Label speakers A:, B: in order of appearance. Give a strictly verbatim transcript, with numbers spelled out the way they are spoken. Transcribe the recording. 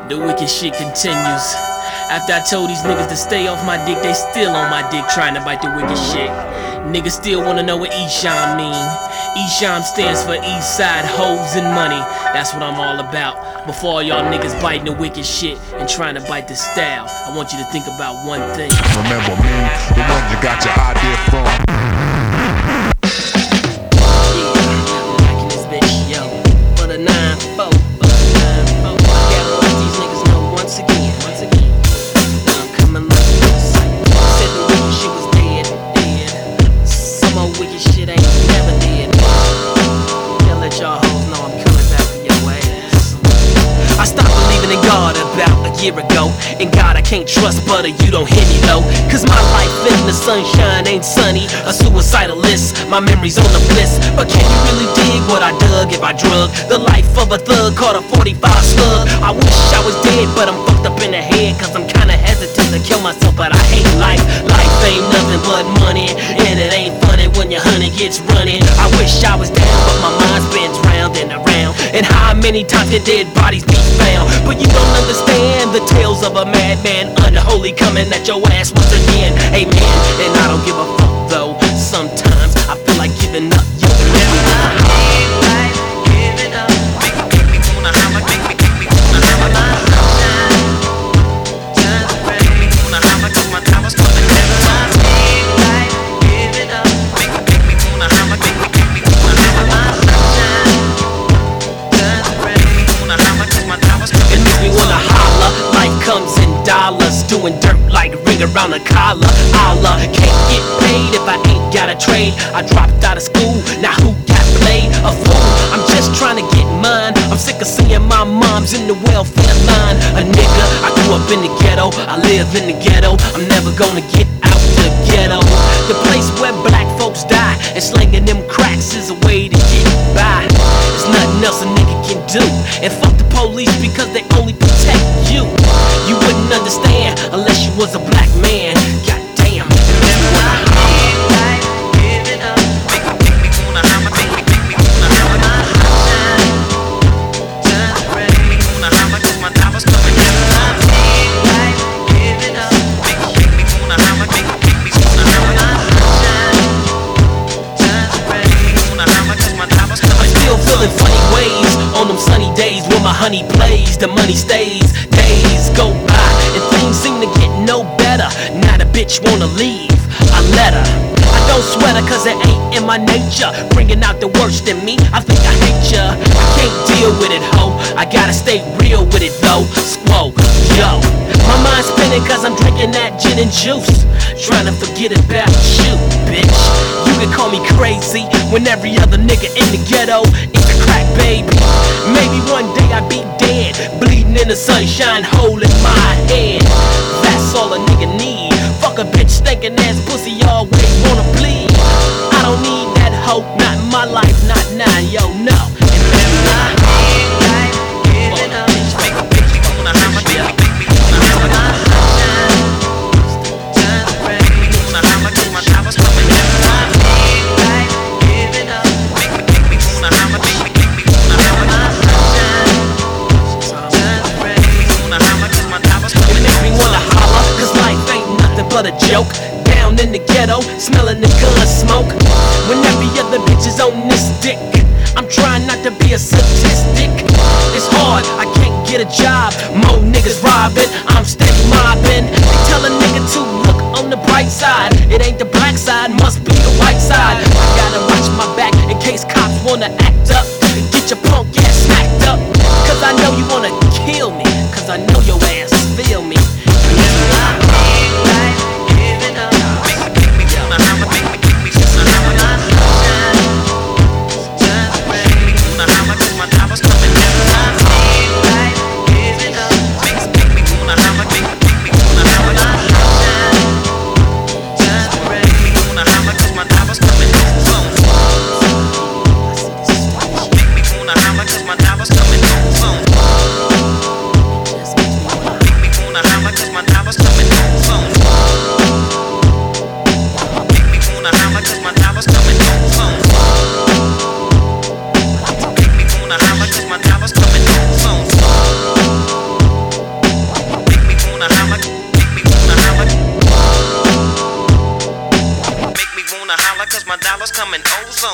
A: The wicked shit continues. After I told these niggas to stay off my dick, they still on my dick trying to bite the wicked shit. Niggas still wanna know what Esham mean. Esham stands for East Side Hoes and Money. That's what I'm all about. Before all y'all niggas biting the wicked shit and trying to bite the style, I want you to think about one thing.
B: Remember me, the one you got your idea from.
A: Yeah, I'm rocking this bitch, yo. For the nine four, for the nine four. I gotta let these niggas know once again, once again. I'm coming like this. Said the wicked shit was dead, dead. Some old wicked shit ain't never dead. Gotta let y'all hoes know I'm coming back for your ass. I stopped believing in God about a year ago. In God I can't trust, but you don't hit me though. Cause my life in the sunshine ain't sunny. A suicidal list, my memories on the bliss. But can you really dig what I dug if I drug the life of a thug caught a forty-five slug? I wish I was dead, but I'm fucked up in the head. Cause I'm kinda hesitant to kill myself, but I hate life. Life ain't nothing but money, and it ain't funny when your honey gets running. I wish I was down, but my mind spins round and around. And how many times can dead bodies be found? But you don't understand the tales of a madman, unholy coming at your ass once again. Amen. And I don't give a fuck though. Sometimes I feel like giving up. Yo, comes in dollars, doing dirt like ring around a collar. Allah can't get paid if I ain't got a trade. I dropped out of school, now who got played? A fool, I'm just trying to get mine. I'm sick of seeing my moms in the welfare line. A nigga, I grew up in the ghetto, I live in the ghetto. I'm never gonna get out the ghetto. The place where black folks die, and slinging them cracks is a way to get by. There's nothing else a nigga can do. And fuck the police because they only protect you. You wouldn't understand unless you was a black man. God damn. Funny ways on them sunny days when my honey plays, the money stays. Days go by and things seem to get no better. Now the bitch wanna leave, I let her. I don't sweat her cause it ain't in my nature. Bringing out the worst in me, I think I hate ya. I can't deal with it, ho. I gotta stay real with it though. Squo, yo. My mind's spinning cause I'm drinking that gin and juice. Trying to forget about you, bitch. You can call me crazy when every other nigga in the ghetto is a crack baby. Maybe one day I'd be dead, bleeding in the sunshine, hole in my head. That's all a nigga need. Fuck a bitch stinking ass pussy, always wanna bleed. I don't need that hoe, not in my life, not now, yo, no. And that's not life, giving up. But a joke, down in the ghetto, smelling the gun smoke. When every other bitch is on this dick, I'm trying not to be a statistic. It's hard, I can't get a job. More niggas robbing, I'm steady mobbing. They tell a nigga to look on the bright side. It ain't the black side, must be the white side. I gotta watch my back in case cops wanna act up. Get your punk ass smacked up. Cause I know you wanna kill me, cause I know your ass feel me. Cause my time was coming soon.
C: my dollars come in ozone.